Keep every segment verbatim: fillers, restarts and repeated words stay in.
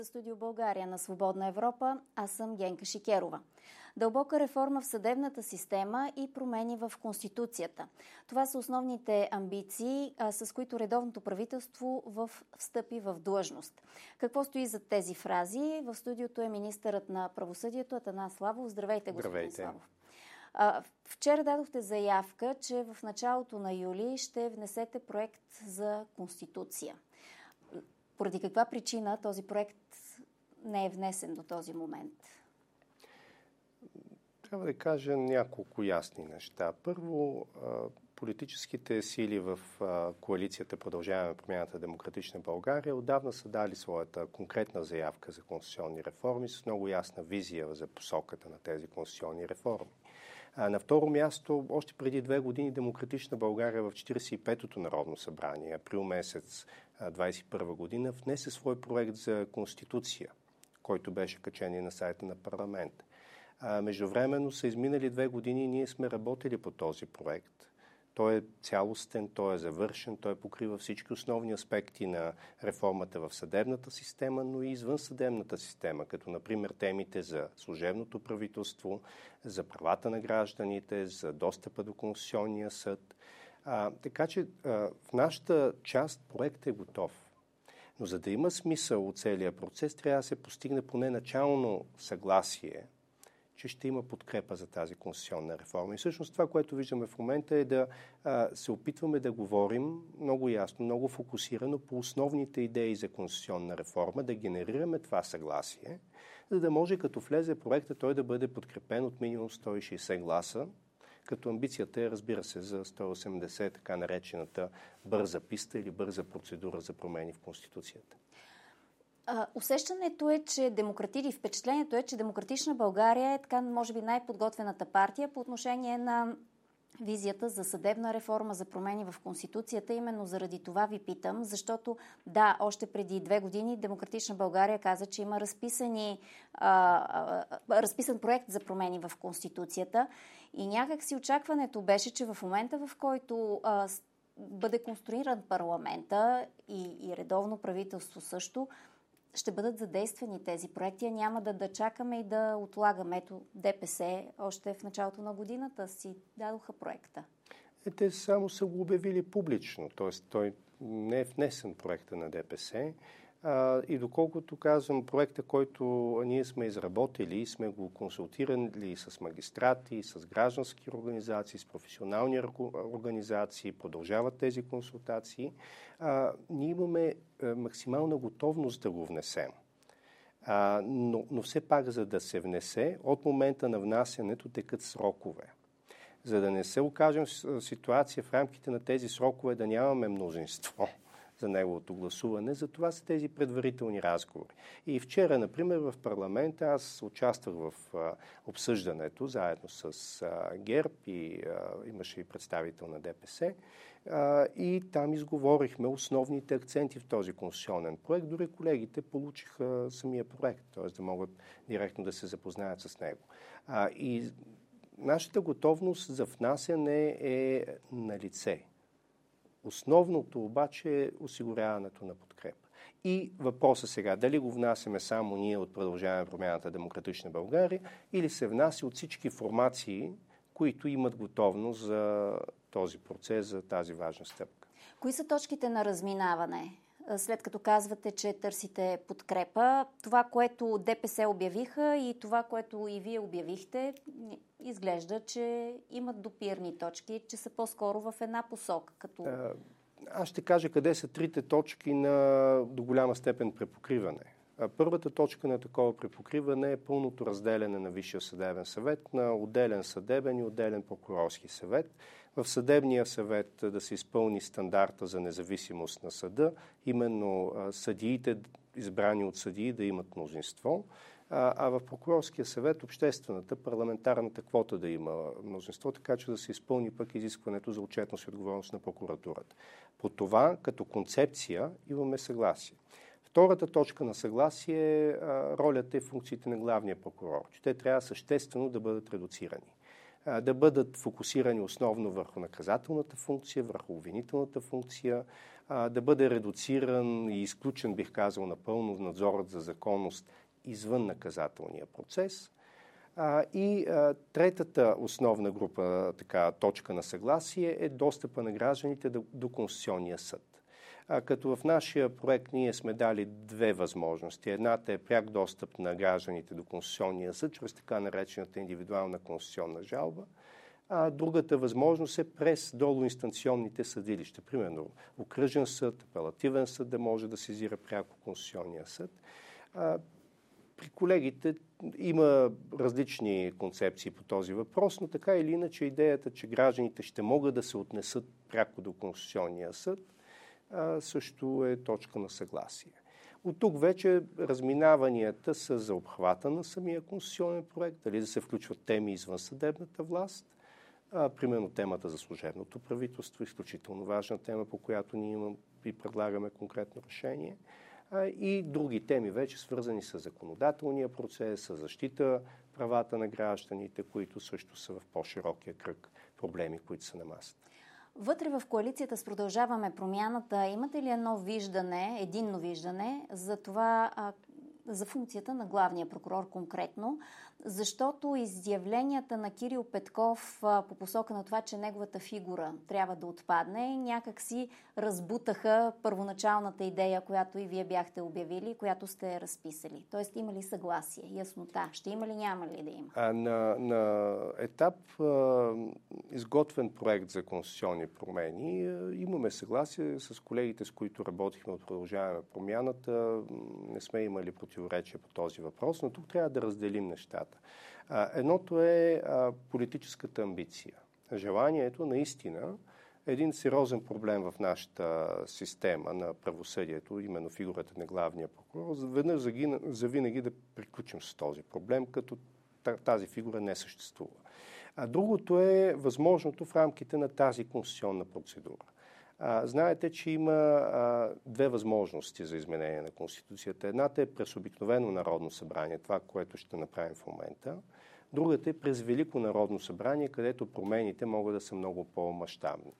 Студио България на Свободна Европа, аз съм Генка Шикерова. Дълбока реформа в съдебната система и промени в Конституцията. Това са основните амбиции, а, с които редовното правителство в, встъпи в длъжност. Какво стои зад тези фрази? В студиото е министърът на правосъдието Атанас Славов. Здравейте, господин Здравейте. Славов. А, вчера дадохте заявка, че в началото на юли ще внесете проект за Конституция. Поради каква причина този проект не е внесен до този момент? Трябва да кажа няколко ясни неща. Първо, политическите сили в коалицията Продължаваме промяната Демократична България отдавна са дали своята конкретна заявка за конституционни реформи с много ясна визия за посоката на тези конституционни реформи. А на второ място, още преди две години Демократична България в четиридесет и петото Народно събрание, април месец двадесет и първа година, внесе свой проект за Конституция, който беше качен и на сайта на парламента. А междувременно са изминали две години и ние сме работили по този проект. Той е цялостен, той е завършен, той покрива всички основни аспекти на реформата в съдебната система, но и извън съдебната система, като например темите за служебното правителство, за правата на гражданите, за достъпа до Конституционния съд. А, така че а, в нашата част проектът е готов. Но за да има смисъл от целия процес, трябва да се постигне поне начално съгласие, че ще има подкрепа за тази конституционна реформа. И всъщност това, което виждаме в момента е да а, се опитваме да говорим много ясно, много фокусирано по основните идеи за конституционна реформа, да генерираме това съгласие, за да може като влезе проекта той да бъде подкрепен от минимум сто и шейсет гласа, като амбицията е, разбира се, за сто и осемдесет, така наречената бърза писта или бърза процедура за промени в Конституцията. А, усещането е, че демократични, впечатлението е, че Демократична България е така, може би, най-подготвената партия по отношение на визията за съдебна реформа, за промени в Конституцията. Именно заради това ви питам, защото да, още преди две години Демократична България каза, че има разписани, а, а, разписан проект за промени в Конституцията и някак си очакването беше, че в момента, в който а, бъде конструиран парламента и, и редовно правителство също, ще бъдат задействани тези проекти, а няма да, да чакаме и да отлагаме. Ето ДПС още в началото на годината си дадоха проекта. Е, те само са го обявили публично, т.е. той не е внесен проекта на ДПС. А, и доколкото казвам, проекта, който ние сме изработили, сме го консултирали с магистрати, с граждански организации, с професионални организации, продължават тези консултации, а, ние имаме а, максимална готовност да го внесем. А, но, но все пак, за да се внесе, от момента на внасянето текат срокове. За да не се окажем в ситуация в рамките на тези срокове да нямаме мнозинство за неговото гласуване. За това са тези предварителни разговори. И вчера, например, в парламента аз участвах в а, обсъждането заедно с а, ГЕРБ и а, имаше и представител на ДПС. А, и там изговорихме основните акценти в този конституционен проект. Дори колегите получиха самия проект, т.е. да могат директно да се запознаят с него. А, и нашата готовност за внасяне е на лице. Основното обаче е осигуряването на подкрепа. И въпросът сега, дали го внасяме само ние от Продължаваме промяната Демократична България или се внася от всички формации, които имат готовност за този процес, за тази важна стъпка. Кои са точките на разминаване? След като казвате, че търсите подкрепа, това, което ДПС обявиха и това, което и вие обявихте, изглежда, че имат допирни точки, че са по-скоро в една посока. Като... Аз ще кажа къде са трите точки на до голяма степен препокриване. Първата точка на такова препокриване е пълното разделяне на Висшия съдебен съвет на отделен съдебен и отделен прокурорски съвет. В съдебния съвет да се изпълни стандарта за независимост на съда, именно съдиите, избрани от съдии, да имат мнозинство, а в прокурорския съвет обществената, парламентарната квота да има мнозинство, така че да се изпълни пък изискването за отчетност и отговорност на прокуратурата. По това, като концепция, имаме съгласие. Втората точка на съгласие е ролята и функциите на главния прокурор, че те трябва съществено да бъдат редуцирани. да бъдат фокусирани основно върху наказателната функция, върху обвинителната функция, да бъде редуциран и изключен, бих казал, напълно надзорът за законност извън наказателния процес. И третата основна група, така, точка на съгласие е достъпа на гражданите до Конституционния съд. Като в нашия проект ние сме дали две възможности. Едната е пряк достъп на гражданите до Конституционния съд, чрез така наречената индивидуална конституционна жалба. А другата възможност е през долуинстанционните съдилища. Примерно окръжен съд, апелативен съд да може да сезира пряко Конституционния съд. При колегите има различни концепции по този въпрос, но така или иначе идеята, че гражданите ще могат да се отнесат пряко до Конституционния съд, също е точка на съгласие. От тук вече разминаванията са за обхвата на самия конституционен проект, дали да се включват теми извън съдебната власт, а, примерно темата за служебното правителство, изключително важна тема, по която ние имам и предлагаме конкретно решение, а, и други теми вече свързани с законодателния процес, с защита правата на гражданите, които също са в по-широкия кръг проблеми, които са на масата. Вътре в коалицията с Продължаваме промяната, имате ли едно виждане, единно виждане за това, за функцията на главния прокурор конкретно? Защото изявленията на Кирил Петков по посока на това, че неговата фигура трябва да отпадне, някак си разбутаха първоначалната идея, която и вие бяхте обявили, която сте разписали. Тоест има ли съгласие, яснота? Ще има ли, няма ли да има? А на, на етап а, изготвен проект за конституционни промени а, имаме съгласие с колегите, с които работихме от Продължаваме промяната. Не сме имали противоречия по този въпрос, но тук трябва да разделим нещата. Едното е политическата амбиция. Желанието наистина един сериозен проблем в нашата система на правосъдието, именно фигурата на главния прокурор, веднъж завинаги да приключим с този проблем, като тази фигура не съществува. А другото е възможното в рамките на тази конституционна процедура. А, знаете, че има а, две възможности за изменение на Конституцията. Едната е през обикновено Народно събрание, това, което ще направим в момента. Другата е през Велико Народно събрание, където промените могат да са много по-мащабни.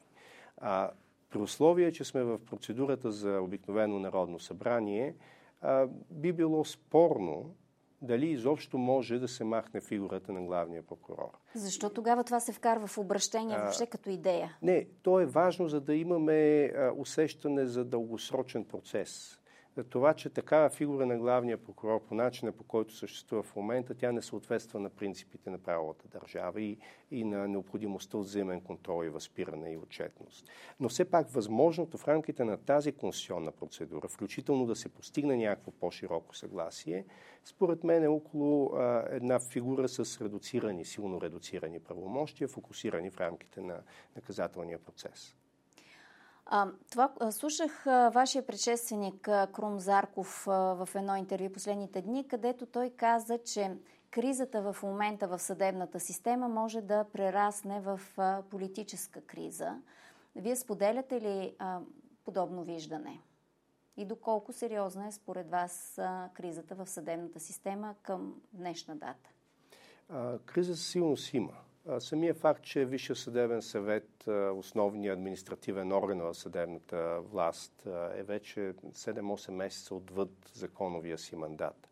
А, при условие, че сме в процедурата за обикновено Народно събрание, а, би било спорно дали изобщо може да се махне фигурата на главния прокурор. Защо тогава това се вкарва в обращение въобще като идея? Не, то е важно, за да имаме а, усещане за дългосрочен процес. За това, че такава фигура на главния прокурор по начина, по който съществува в момента, тя не съответства на принципите на правовата държава и, и на необходимостта от взаимен контрол и възпиране и отчетност. Но все пак възможното в рамките на тази конституционна процедура, включително да се постигне някакво по-широко съгласие, според мен е около а, една фигура с редуцирани, силно редуцирани правомощия, фокусирани в рамките на наказателния процес. А, това слушах а, вашия предшественик а, Крум Зарков а, в едно интервю последните дни, където той каза, че кризата в момента в съдебната система може да прерасне в а, политическа криза. Вие споделяте ли а, подобно виждане? И доколко сериозна е според вас а, кризата в съдебната система към днешна дата? А, криза силно си има. Самия факт, че Висшия съдебен съвет, основният административен орган в съдебната власт, е вече седем-осем месеца отвъд законовия си мандат.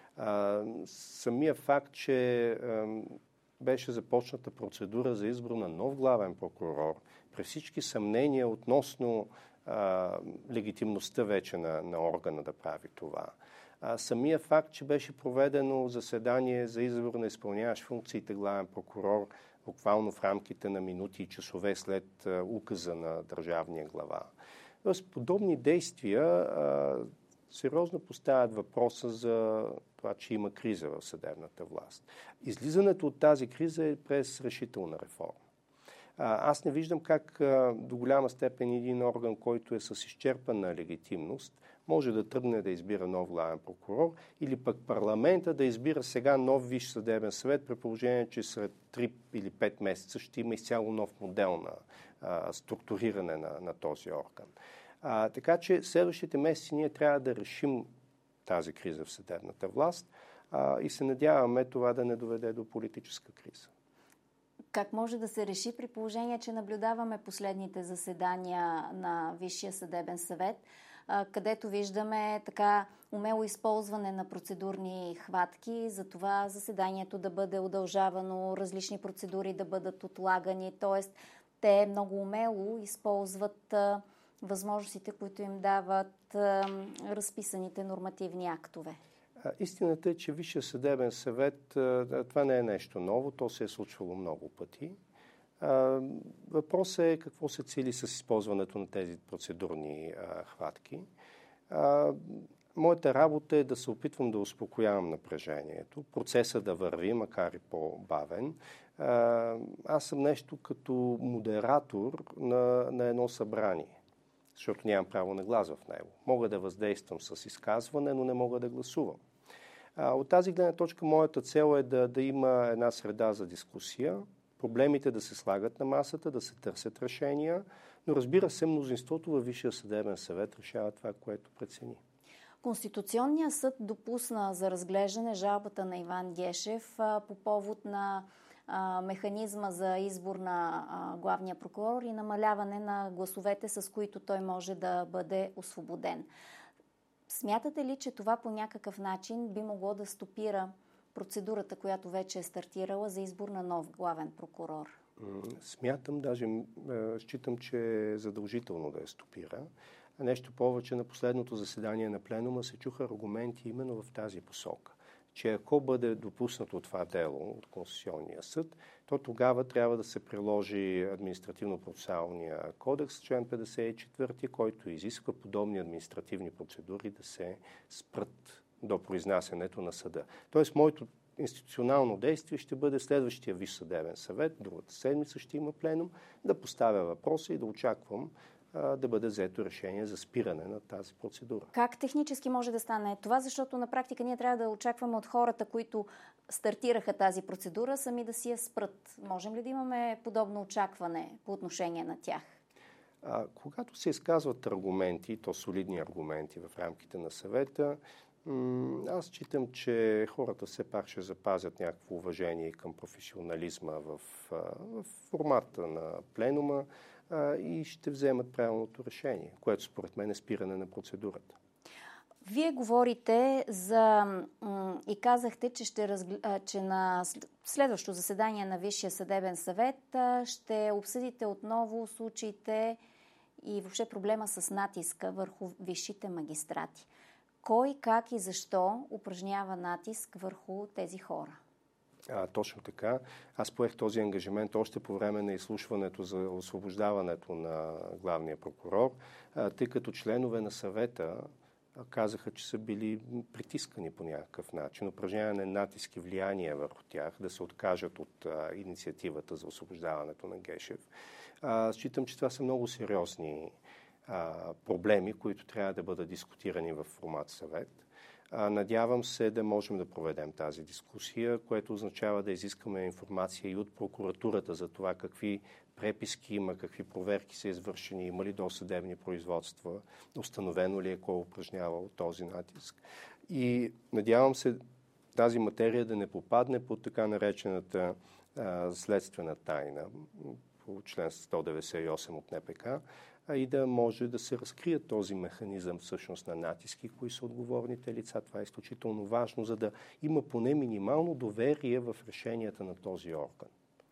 Самия факт, че беше започната процедура за избор на нов главен прокурор, при всички съмнения относно легитимността вече на, на органа да прави това. А, самия факт, че беше проведено заседание за избор на изпълняващ функциите главен прокурор буквално в рамките на минути и часове след а, указа на държавния глава. Тоест, подобни действия а, сериозно поставят въпроса за това, че има криза в съдебната власт. Излизането от тази криза е през решителна реформа. Аз не виждам как а, до голяма степен един орган, който е с изчерпана легитимност, може да тръгне да избира нов главен прокурор или пък парламента да избира сега нов Висш съдебен съвет, при положение, че след три или пет месеца ще има изцяло нов модел на а, структуриране на, на този орган. А, така че следващите месеци ние трябва да решим тази криза в съдебната власт а, и се надяваме това да не доведе до политическа криза. Как може да се реши при положение, че наблюдаваме последните заседания на Висшия съдебен съвет, където виждаме така умело използване на процедурни хватки, за това заседанието да бъде удължавано, различни процедури да бъдат отлагани, т.е. те много умело използват а, възможностите, които им дават а, разписаните нормативни актове. Истината е, че Висшия съдебен съвет, това не е нещо ново, то се е случвало много пъти. Въпросът е какво се цели с използването на тези процедурни хватки. Моята работа е да се опитвам да успокоявам напрежението, процеса да върви, макар и по-бавен. Аз съм нещо като модератор на, на едно събрание, защото нямам право на глас в него. Мога да въздействам с изказване, но не мога да гласувам. От тази гледна точка моята цел е да, да има една среда за дискусия, проблемите да се слагат на масата, да се търсят решения, но разбира се, мнозинството във Висшия съдебен съвет решава това, което прецени. Конституционният съд допусна за разглеждане жалбата на Иван Гешев а, по повод на а, механизма за избор на а, главния прокурор и намаляване на гласовете, с които той може да бъде освободен. Смятате ли, че това по някакъв начин би могло да стопира процедурата, която вече е стартирала за избор на нов главен прокурор? Смятам, даже считам, че е задължително да я стопира. Нещо повече, на последното заседание на пленума се чуха аргументи именно в тази посока, че ако бъде допуснато това дело от Конституционния съд, то тогава трябва да се приложи административно-процесуалния кодекс, член петдесет и четвърти, който изисква подобни административни процедури да се спрат до произнасянето на съда. Тоест, моето институционално действие ще бъде следващия Висш съдебен съвет, другата седмица ще има пленум, да поставя въпроса и да очаквам да бъде взето решение за спиране на тази процедура. Как технически може да стане това? Защото на практика ние трябва да очакваме от хората, които стартираха тази процедура, сами да си я спрат. Можем ли да имаме подобно очакване по отношение на тях? А, когато се изказват аргументи, то солидни аргументи в рамките на съвета, аз считам, че хората все пак ще запазят някакво уважение към професионализма в, в формата на пленума и ще вземат правилното решение, което според мен е спиране на процедурата. Вие говорите за и казахте, че, ще разгл... че на следващото заседание на Висшия съдебен съвет ще обсъдите отново случаите и въобще проблема с натиска върху висшите магистрати. Кой, как и защо упражнява натиск върху тези хора? А, точно така. Аз поех този ангажимент още по време на изслушването за освобождаването на главния прокурор, тъй като членове на съвета казаха, че са били притискани по някакъв начин, упражняване натиски, влияние върху тях, да се откажат от а, инициативата за освобождаването на Гешев. А, считам, че това са много сериозни а, проблеми, които трябва да бъдат дискутирани в формат съвет. Надявам се да можем да проведем тази дискусия, което означава да изискаме информация и от прокуратурата за това какви преписки има, какви проверки са извършени, има ли досъдебни производства, установено ли е кой упражнявал този натиск. И надявам се тази материя да не попадне под така наречената а, следствена тайна по член сто деветдесет и осем от Н П К, а и да може да се разкрие този механизъм всъщност на натиски, кои са отговорните лица. Това е изключително важно, за да има поне минимално доверие в решенията на този орган.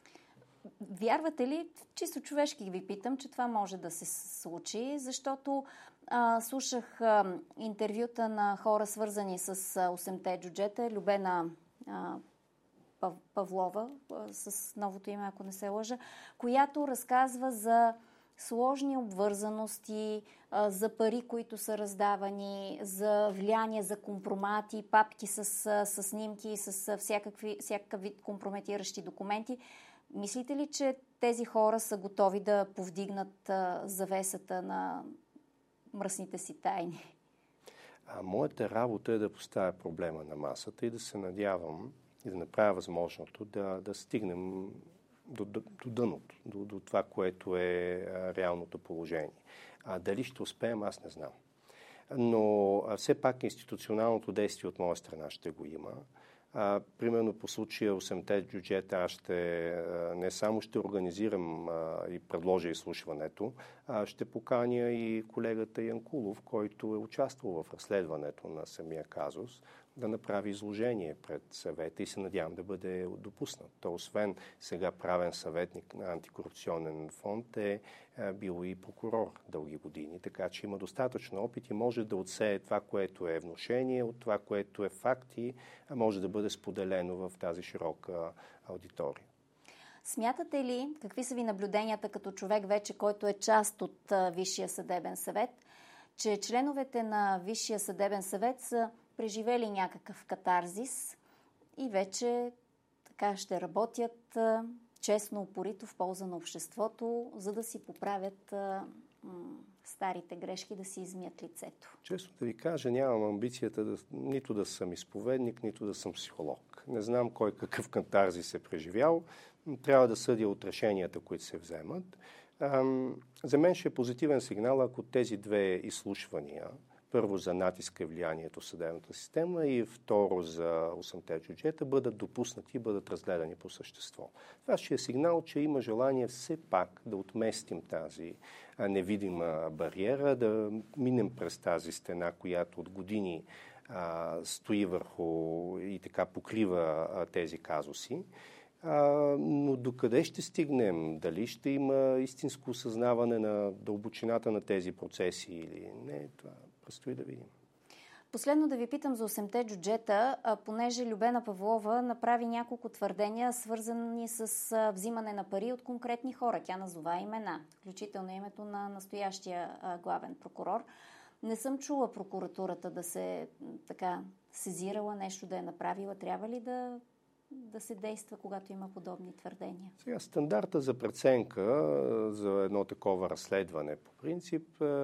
Вярвате ли, чисто човешки ви питам, че това може да се случи, защото а, слушах а, интервюта на хора, свързани с осемте джуджета, Любена а, Павлова, а, с новото име, ако не се лъжа, която разказва за сложни обвързаности, а, за пари, които са раздавани, за влияние, за компромати, папки с, с снимки, с всякакви, всякакъв вид компрометиращи документи. Мислите ли, че тези хора са готови да повдигнат а, завесата на мръсните си тайни? А моята работа е да поставя проблема на масата и да се надявам и да направя възможното да, да стигнем до, до, до дъното, до, до това, което е а, реалното положение. А дали ще успеем, аз не знам. Но а, все пак институционалното действие от моя страна ще го има. А, примерно по случая осемте джуджета аз ще а, не само ще организирам а, и предложа изслушването, а ще поканя и колегата Янкулов, който е участвал в разследването на самия казус, да направи изложение пред съвета и се надявам да бъде допуснат. То, освен сега правен съветник на антикорупционен фонд, е бил и прокурор дълги години, така че има достатъчно опит и може да отсее това, което е внушение, от това, което е факт и може да бъде споделено в тази широка аудитория. Смятате ли, какви са ви наблюденията като човек вече, който е част от Висшия съдебен съвет, че членовете на Висшия съдебен съвет са преживели някакъв катарзис и вече така ще работят а, честно, упорито в полза на обществото, за да си поправят а, м- старите грешки, да си измият лицето? Често да ви кажа, нямам амбицията да, нито да съм изповедник, нито да съм психолог. Не знам кой какъв катарзис е преживял. Трябва да съдя от решенията, които се вземат. Ам, за мен ще е позитивен сигнал, ако тези две изслушвания, първо за натиска и влиянието в съдебната система и второ за осемте джуджета, бъдат допуснати и бъдат разгледани по същество. Това ще е сигнал, че има желание все пак да отместим тази невидима бариера, да минем през тази стена, която от години а, стои върху и така покрива а, тези казуси. А, но докъде ще стигнем? Дали ще има истинско осъзнаване на дълбочината на тези процеси или не? Това предстои да видим. Последно да ви питам за осемте джуджета, понеже Любена Павлова направи няколко твърдения, свързани с взимане на пари от конкретни хора. Тя назова имена, включително името на настоящия главен прокурор. Не съм чула прокуратурата да се така сезирала, нещо да е направила. Трябва ли да да се действа, когато има подобни твърдения? Сега, стандарта за преценка за едно такова разследване по принцип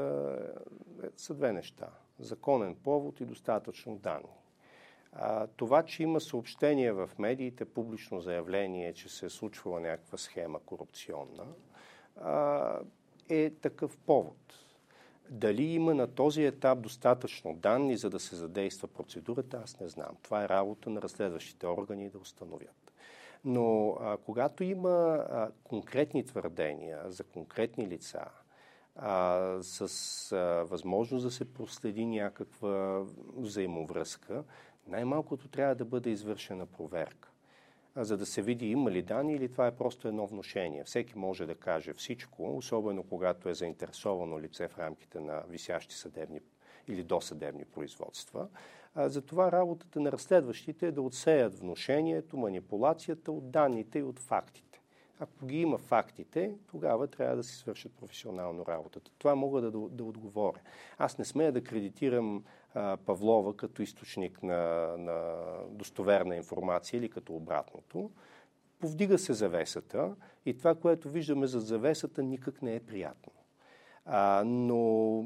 са две неща. Законен повод и достатъчно данни. А, това, че има съобщение в медиите, публично заявление, че се е случвала някаква схема корупционна, а, е такъв повод. Дали има на този етап достатъчно данни, за да се задейства процедурата, аз не знам. Това е работа на разследващите органи да установят. Но а, когато има а, конкретни твърдения за конкретни лица, а, с а, възможност да се проследи някаква взаимовръзка, най-малкото трябва да бъде извършена проверка, за да се види има ли данни или това е просто едно внушение. Всеки може да каже всичко, особено когато е заинтересовано лице в рамките на висящи съдебни или досъдебни производства. Затова работата на разследващите е да отсеят внушението, манипулацията от данните и от фактите. Ако ги има фактите, тогава трябва да си свършат професионално работата. Това мога да, да отговоря. Аз не смея да кредитирам а, Павлова като източник на, на достоверна информация или като обратното. Повдига се завесата и това, което виждаме зад завесата, никак не е приятно. А, но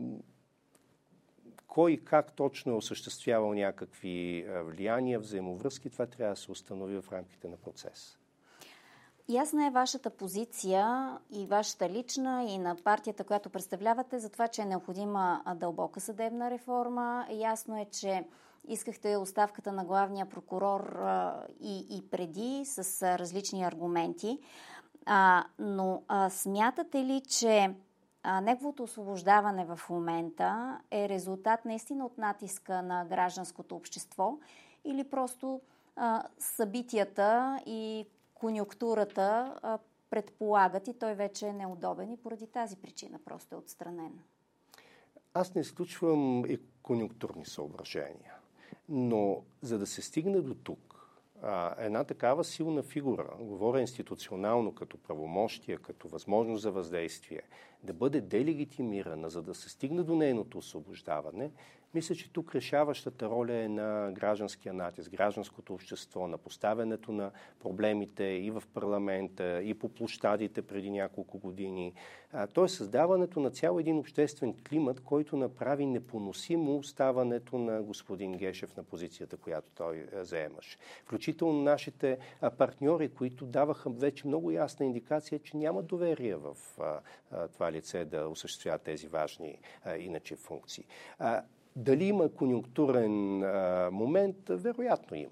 кой и как точно е осъществявал някакви влияния, взаимовръзки, това трябва да се установи в рамките на процес. Ясна е вашата позиция и вашата лична и на партията, която представлявате, за това, че е необходима дълбока съдебна реформа. Ясно е, че искахте оставката на главния прокурор а, и, и преди с а, различни аргументи. А, но а, смятате ли, че а, неговото освобождаване в момента е резултат наистина от натиска на гражданското общество или просто а, събитията и конюнктурата а, предполагат и той вече е неудобен и поради тази причина просто е отстранен? Аз не изключвам и конюнктурни съображения, но за да се стигне до тук, а, една такава силна фигура, говоря институционално като правомощие, като възможност за въздействие, да бъде делегитимирана, за да се стигне до нейното освобождаване, мисля, че тук решаващата роля е на гражданския натиск, гражданското общество, на поставянето на проблемите и в парламента, и по площадите преди няколко години. То е създаването на цял един обществен климат, който направи непоносимо оставането на господин Гешев на позицията, която той заемаше. Включително нашите партньори, които даваха вече много ясна индикация, че няма доверие в това лице да осъществява тези важни иначе функции. Дали има конюнктурен а, момент? Вероятно има.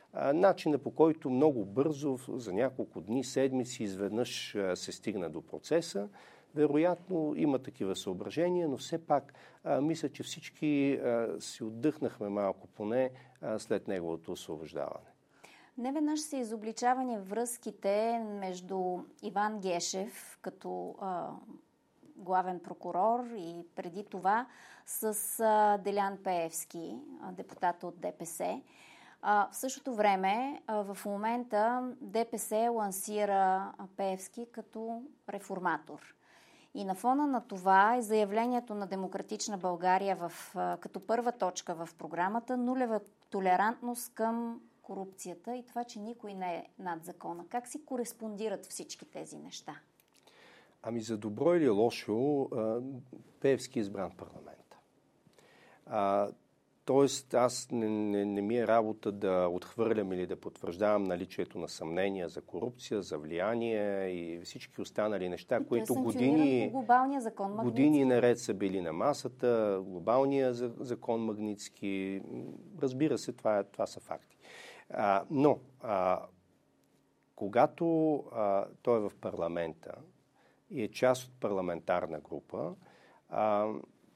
начина, по който много бързо, за няколко дни, седмици, изведнъж се стигна до процеса. Вероятно има такива съображения, но все пак а, мисля, че всички а, си отдъхнахме малко поне а, след неговото освобождаване. Не веднъж са изобличавани връзките между Иван Гешев като а, главен прокурор и преди това с а, Делян Пеевски, а, депутата от ДПС. А, в същото време, а, в момента ДПС лансира Пеевски като реформатор. И на фона на това е заявлението на Демократична България в, а, като първа точка в програмата нулева толерантност към корупцията и това, че никой не е над закона. Как си кореспондират всички тези неща? Ами за добро или лошо, Пеевски е избран в парламента. А, тоест аз не, не, не ми е работа да отхвърлям или да потвърждавам наличието на съмнения за корупция, за влияние и всички останали неща, и които години, глобалния закон Магнитски. Години наред са били на масата, глобалния закон Магнитски. Разбира се, това, това са факти. А, но, а, когато а, той е в парламента и е част от парламентарна група, а,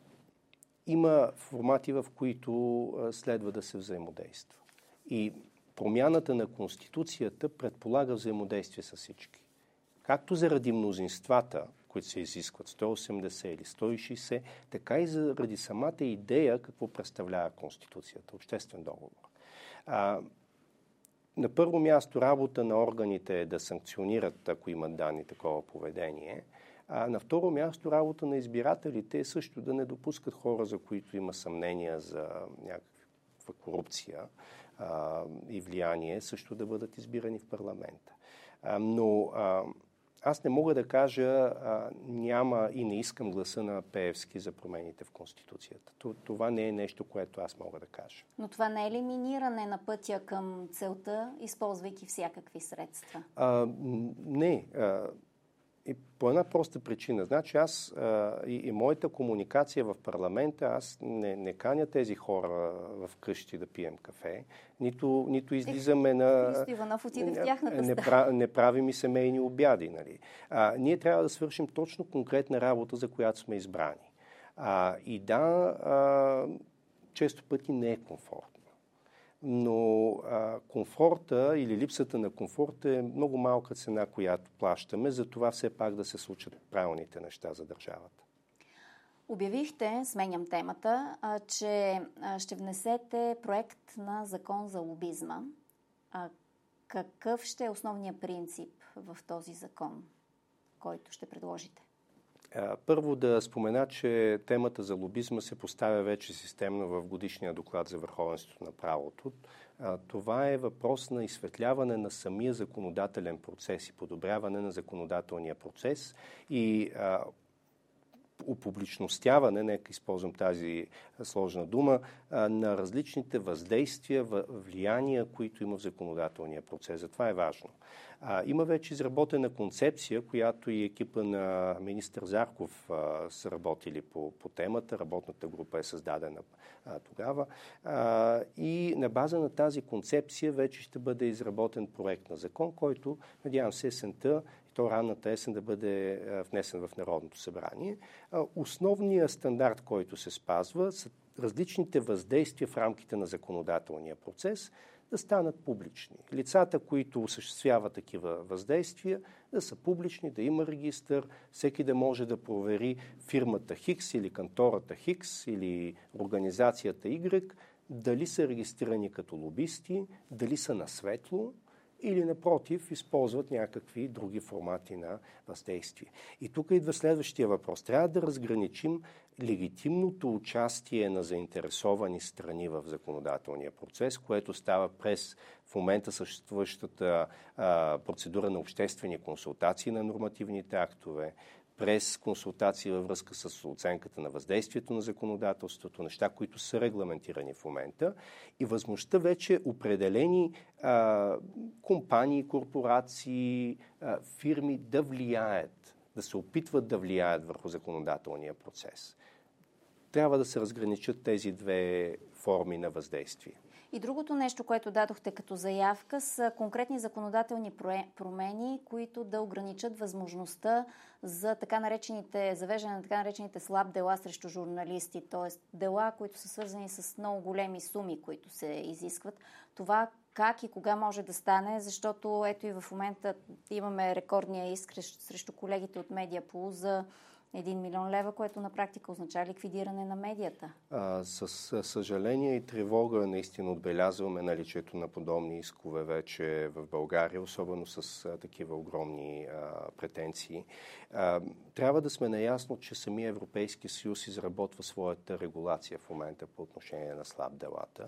има формати, в които а, следва да се взаимодейства. И промяната на Конституцията предполага взаимодействие с всички. Както заради мнозинствата, които се изискват сто и осемдесет или сто и шейсет, така и заради самата идея какво представлява Конституцията, обществен договор. А, На първо място работа на органите е да санкционират, ако имат данни такова поведение. А на второ място работа на избирателите е също да не допускат хора, за които има съмнения за някаква корупция а, и влияние, също да бъдат избирани в парламента. А, но а, аз не мога да кажа а, няма и не искам гласа на Пеевски за промените в Конституцията. Това не е нещо, което аз мога да кажа. Но това не е ли миниране на пътя към целта, използвайки всякакви средства? А, не. А, и по една проста причина. Значи аз а, и, и моята комуникация в парламента, аз не, не каня тези хора в къщи да пием кафе, нито, нито излизаме Ех, на... Христо Иванов отиде в тяхната не, не, не правим и семейни обяди. Нали? А, ние трябва да свършим точно конкретна работа, за която сме избрани. А, и да, а, често пъти не е комфортно. Но а, комфорта или липсата на комфорт е много малка цена, която плащаме, за това все пак да се случат правилните неща за държавата. Обявихте, сменям темата, а, че а, ще внесете проект на закон за лобизма. А, какъв ще е основният принцип в този закон, който ще предложите? Първо да спомена, че темата за лобизма се поставя вече системно в годишния доклад за върховенството на правото. Това е въпрос на изсветляване на самия законодателен процес и подобряване на законодателния процес и опубличностяване, нека използвам тази сложна дума, на различните въздействия, влияния, които има в законодателния процес. Затова е важно. Има вече изработена концепция, която и екипа на министър Зарков са работили по, по темата. Работната група е създадена а, тогава. А, и на база на тази концепция вече ще бъде изработен проект на закон, който, надявам се, есента, и то ранната есен да бъде а, внесен в Народното събрание. А, основният стандарт, който се спазва, са различните въздействия в рамките на законодателния процес, да станат публични. Лицата, които осъществяват такива въздействия, да са публични, да има регистър, всеки да може да провери фирмата Хикс или кантората Хикс или организацията Y, дали са регистрирани като лобисти, дали са на светло или напротив използват някакви други формати на въздействие. И тук идва следващия въпрос. Трябва да разграничим легитимното участие на заинтересовани страни в законодателния процес, което става през в момента съществуващата а, процедура на обществени консултации на нормативните актове, през консултации във връзка с оценката на въздействието на законодателството, неща, които са регламентирани в момента, и възможността вече определени а, компании, корпорации, а, фирми да влияят, да се опитват да влияят върху законодателния процес. Трябва да се разграничат тези две форми на въздействие. И другото нещо, което дадохте като заявка, са конкретни законодателни промени, които да ограничат възможността за така наречените, завеждане на така наречените слаб дела срещу журналисти, т.е. дела, които са свързани с много големи суми, които се изискват. Това как и кога може да стане, защото ето и в момента имаме рекордния иск срещу колегите от Медиапул за един милион лева, което на практика означава ликвидиране на медията. А, с съжаление и тревога наистина отбелязваме наличието на подобни искове вече в България, особено с а, такива огромни а, претенции. А, трябва да сме наясно, че самия Европейски съюз изработва своята регулация в момента по отношение на слаб делата.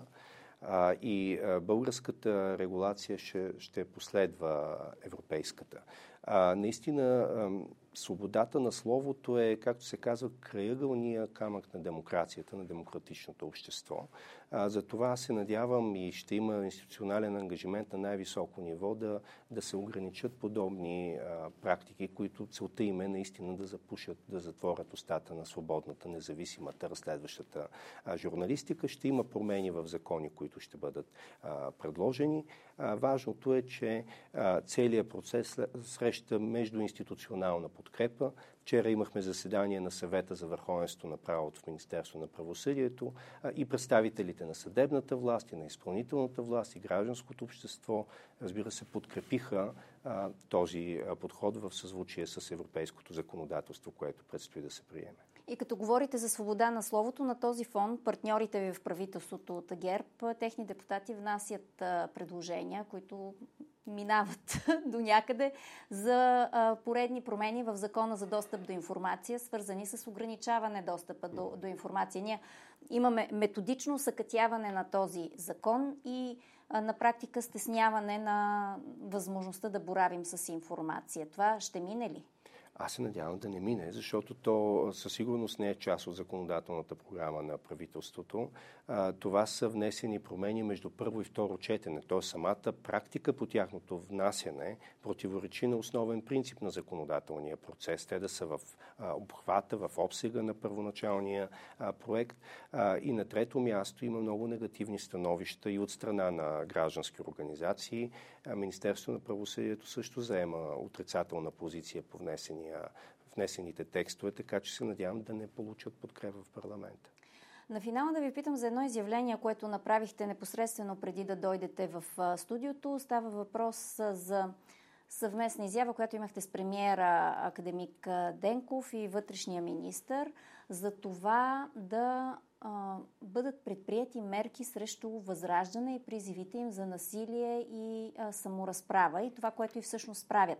А, и а, българската регулация ще, ще последва европейската. А, наистина, а, свободата на словото е, както се казва, краягълния камък на демокрацията, на демократичното общество. А, за това се надявам и ще има институционален ангажимент на най-високо ниво да, да се ограничат подобни а, практики, които целта им е наистина да запушат, да затворят устата на свободната, независимата, разследващата а, журналистика. Ще има промени в закони, които ще бъдат а, предложени. А, важното е, че а, целият процес среща междуинституционална подкрепа. Вчера имахме заседание на Съвета за върховенство на правото в Министерство на правосъдието а, и представителите на съдебната власт, и на изпълнителната власт, и гражданското общество, разбира се, подкрепиха а, този а, подход в съзвучие с европейското законодателство, което предстои да се приеме. И като говорите за свобода на словото, на този фон партньорите ви в правителството от ГЕРБ, техни депутати внасят предложения, които минават до някъде за поредни промени в Закона за достъп до информация, свързани с ограничаване достъпа до, до информация. Ние имаме методично съкътяване на този закон и на практика стесняване на възможността да боравим с информация. Това ще мине ли? Аз се надявам да не мине, защото то със сигурност не е част от законодателната програма на правителството. А, това са внесени промени между първо и второ четене. Т.е. самата практика по тяхното внасяне противоречи на основен принцип на законодателния процес. Те да са в а, обхвата, в обсега на първоначалния а, проект. А, и на трето място има много негативни становища и от страна на граждански организации. А, Министерството на правосъдието също заема отрицателна позиция по внесени внесените текстове, така че се надявам да не получат подкрепа в парламента. На финала да ви питам за едно изявление, което направихте непосредствено преди да дойдете в студиото. Става въпрос за съвместна изява, която имахте с премиера академик Денков и вътрешния министър, за това да а, бъдат предприети мерки срещу възраждане и призивите им за насилие и а, саморазправа и това, което и всъщност правят.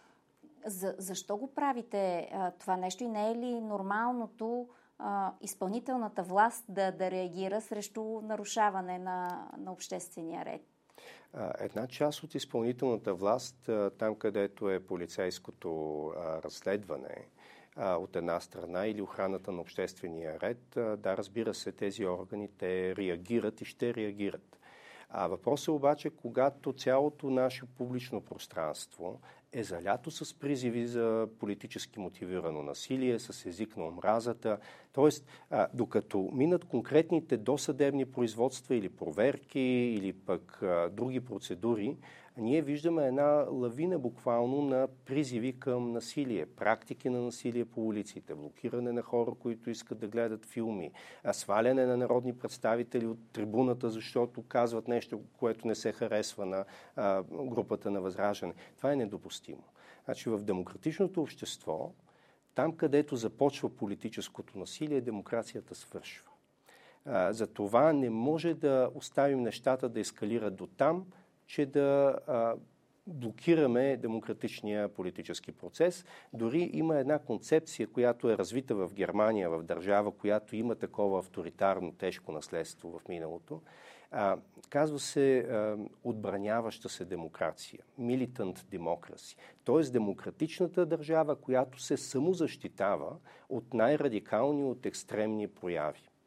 За, защо го правите а, това нещо и не е ли нормалното а, изпълнителната власт да, да реагира срещу нарушаване на, на обществения ред? Една част от изпълнителната власт, там където е полицейското а, разследване а, от една страна или охраната на обществения ред, а, да, разбира се, тези органи те реагират и ще реагират. А въпросът е обаче, когато цялото наше публично пространство е залято с призиви за политически мотивирано насилие, с език на омразата. Тоест, а, докато минат конкретните досъдебни производства или проверки, или пък а, други процедури, ние виждаме една лавина буквално на призиви към насилие, практики на насилие по улиците, блокиране на хора, които искат да гледат филми, сваляне на народни представители от трибуната, защото казват нещо, което не се харесва на а, групата на Възраждане. Това е недопустимо. Значи в демократичното общество, там където започва политическото насилие, демокрацията свършва. А, за това не може да оставим нещата да ескалират до там, че да а, блокираме демократичния политически процес. Дори има една концепция, която е развита в Германия, в държава, която има такова авторитарно тежко наследство в миналото. А, казва се а, отбраняваща се демокрация, militant democracy, т.е. демократичната държава, която се самозащитава от най-радикални, от екстремни прояви.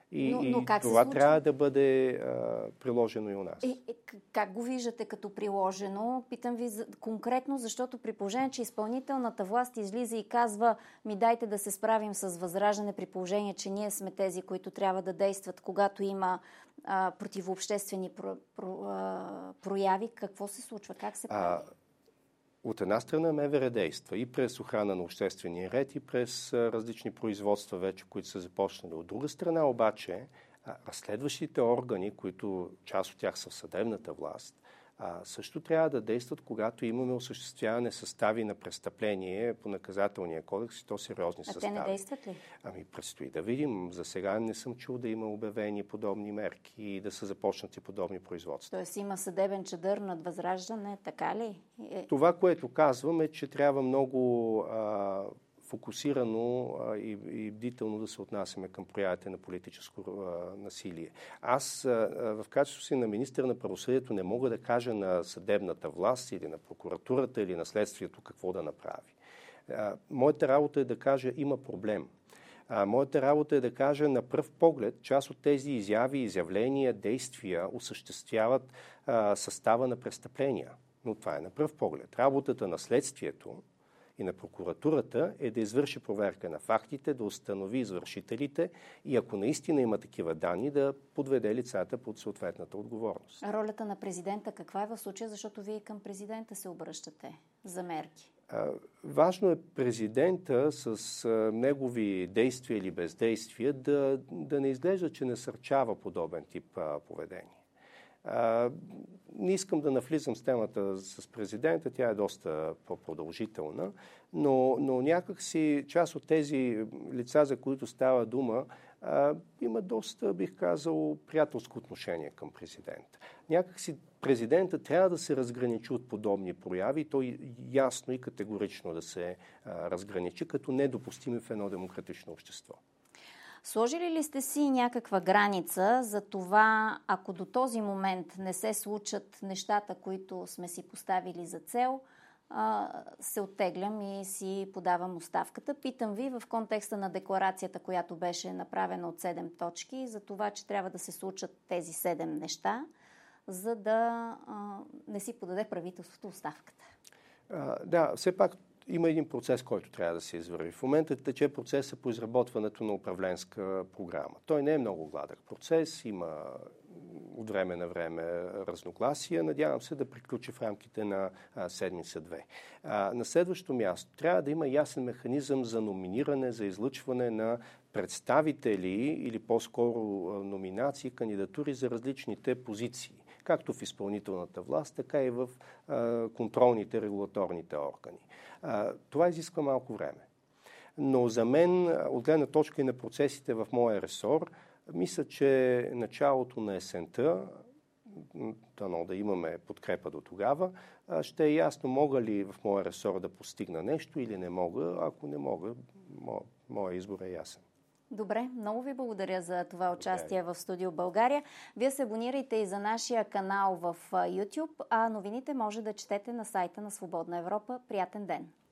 И, но, но и това трябва да бъде а, приложено и у нас. И, и, как го виждате като приложено? Питам ви за, конкретно, защото при положение, че изпълнителната власт излиза и казва, ми дайте да се справим с Възраждане, при положение, че ние сме тези, които трябва да действат, когато има а, противообществени про, про, а, прояви. Какво се случва? Как се прави? А, От една страна МВР действа и през охрана на обществения ред, и през различни производства вече, които са започнали. От друга страна обаче, разследващите органи, които част от тях са в съдебната власт, също трябва да действат, когато имаме осъществяване състави на престъпление по наказателния кодекс и то сериозни а състави. А те не действат ли? Ами предстои да видим. За сега не съм чул да има обявени подобни мерки и да са започнати подобни производства. Тоест има съдебен чадър над Възраждане, така ли? Е... Това, което казвам е, че трябва много а, фокусирано а, и, и бдително да се отнасяме към проявите на политическо а, насилие. Аз а, в качеството си на министър на правосъдието не мога да кажа на съдебната власт или на прокуратурата или на следствието какво да направи. А, моята работа е да кажа има проблем. А, моята работа е да кажа на пръв поглед част от тези изяви, изявления, действия осъществяват а, състава на престъпления. Но това е на пръв поглед. Работата на следствието и на прокуратурата е да извърши проверка на фактите, да установи извършителите и ако наистина има такива данни, да подведе лицата под съответната отговорност. А ролята на президента каква е в случая, защото вие към президента се обръщате за мерки? А, важно е президента с а, негови действия или бездействия да, да не изглежда, че насърчава подобен тип а, поведение. А, не искам да навлизам с темата с президента, тя е доста по-продължителна, но, но някакси част от тези лица, за които става дума, а, има доста, бих казал, приятелско отношение към президента. Някакси президента трябва да се разграничи от подобни прояви, той ясно и категорично да се а, разграничи като недопустими в едно демократично общество. Сложили ли сте си някаква граница за това, ако до този момент не се случат нещата, които сме си поставили за цел, се оттеглям и си подавам оставката? Питам ви в контекста на декларацията, която беше направена от седем точки, за това, че трябва да се случат тези седем неща, за да не си подаде правителството оставката. А, да, все пак има един процес, който трябва да се извърви. В момента тече процеса по изработването на управленска програма. Той не е много гладък процес, има от време на време разногласия. Надявам се да приключи в рамките на седмица-две. На следващо място трябва да има ясен механизъм за номиниране, за излъчване на представители или по-скоро номинации, кандидатури за различните позиции, както в изпълнителната власт, така и в а, контролните, регулаторните органи. А, това изисква малко време. Но за мен, от гледна точка и на процесите в моя ресор, мисля, че началото на есента, дано да имаме подкрепа до тогава, ще е ясно мога ли в моя ресор да постигна нещо или не мога. Ако не мога, моя избор е ясен. Добре, много ви благодаря за това участие в Студио България. Вие се абонирайте и за нашия канал в YouTube, а новините може да четете на сайта на Свободна Европа. Приятен ден!